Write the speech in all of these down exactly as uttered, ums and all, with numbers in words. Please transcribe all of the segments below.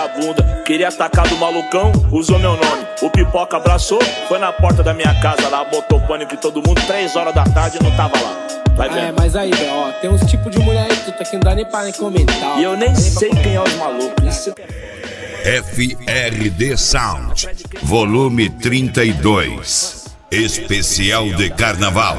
vagabunda. Queria atacar do malucão, usou meu nome. O Pipoca abraçou, foi na porta da minha casa lá, botou pânico em todo mundo, três horas da tarde e não tava lá. Vai vendo. É, mas aí, ó, tem uns tipos de mulher aí que não dá nem pra nem comentar. E eu nem sei quem é os malucos. Isso... F R D Sound, volume trinta e dois, especial de carnaval.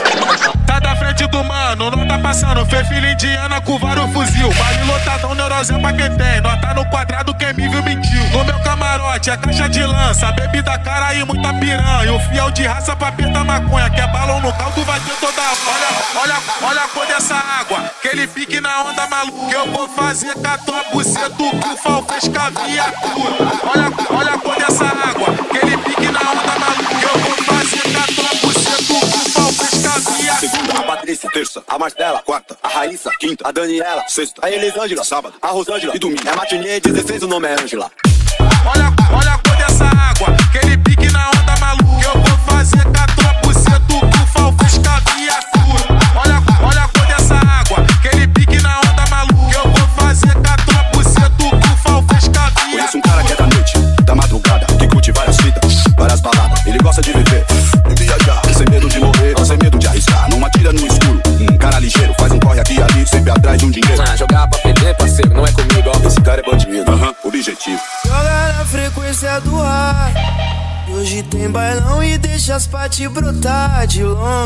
Tá da frente do mano, não tá passando. Fez filha indiana com vários fuzil. Baile lotadão, neurose pra quem tem. Nós tá no quadrado, quem me viu mentiu. No meu camarote é caixa de lança, bebida cara e muita piranha. O fiel de raça pra apertar maconha. Quer balão no caldo, vai ter toda a... Olha, olha, olha a cor dessa água. Aquele pique na onda maluca. Eu vou fazer com a tua buceta que o Fal fez com a viatura. Olha, olha a cor dessa água. Aquele pique na onda maluca. Eu vou fazer com a tua buceta que o Fal fez com a viatura. Segunda, a Patrícia, terça, a Marcela, quarta, a Raíssa, quinta, a Daniela, sexta, a Elisângela, sábado, a Rosângela e domingo. É matinê, dezesseis, o nome é Ângela. Olha, olha a cor dessa água, aquele pique na onda maluca. Eu vou fazer com a tua buceta que o Fal fez com a viatura. Olha, olha a cor dessa água, aquele pique na onda maluca. Eu vou fazer com a tua buceta que o Fal fez com a viatura. Conheço um cara que é da noite, da madrugada, que curte várias fitas, várias baladas. Ele gosta de viver e viajar, sem medo de morrer, sem medo de arriscar. Não atira no escuro, um cara ligeiro, faz um corre aqui e ali, sempre atrás de um dinheiro. Ah, jogar pra perder, parceiro, não é comigo, ó. Esse cara é bandido, aham, uh-huh. Objetivo. Joga na frequência do ar. Hoje tem bailão e deixa as paty brotar de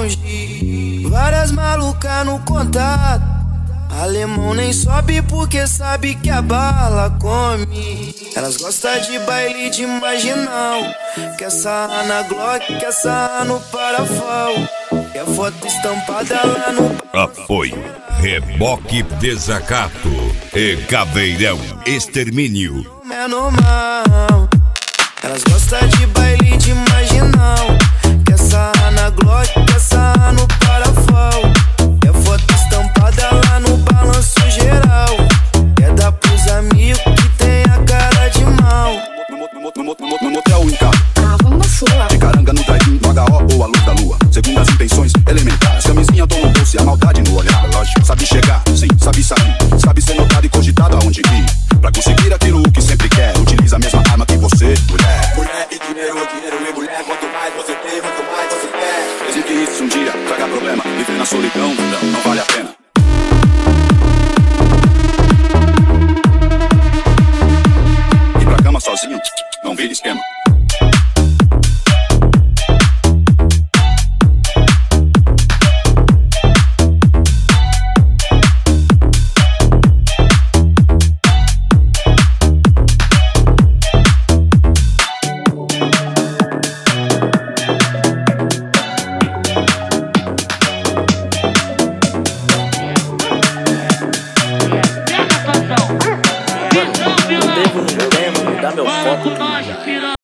longe. Várias malucas no contato. Alemão nem sobe porque sabe que a bala come. Elas gostam de baile de marginal. Quer sarrar na Glock, quer sarrar no Parafal. Quer foto estampada lá no... Apoio Reboque Desacato e Caveirão Extermínio. É normal. Elas gostam de baile de marginal. Quer sarrar na Glock, quer sarrar no Parafal. Quer foto estampada lá no balanço geral. Quer dar pros amigos que tem a cara de mal. No, no, no, no, no, no motel em casa. Ah, vamos sua. De caranga no drive-in, no H O ou a luz da lua. Segundo as intenções elementares, camisinha tô no bolso e a maldade no olhar. Lógico, sabe chegar, sim, sabe sair. Sabe ser notado e cogitado aonde ir. Pra conseguir aquilo que sempre quer, utiliza a mesma arma que você, mulher. Mulher e dinheiro, dinheiro e mulher. Quanto mais você tem, quanto mais você quer. Mesmo que isso um dia traga problema, viver na solidão não, não vale a pena. Ir pra cama sozinho, não vira esquema.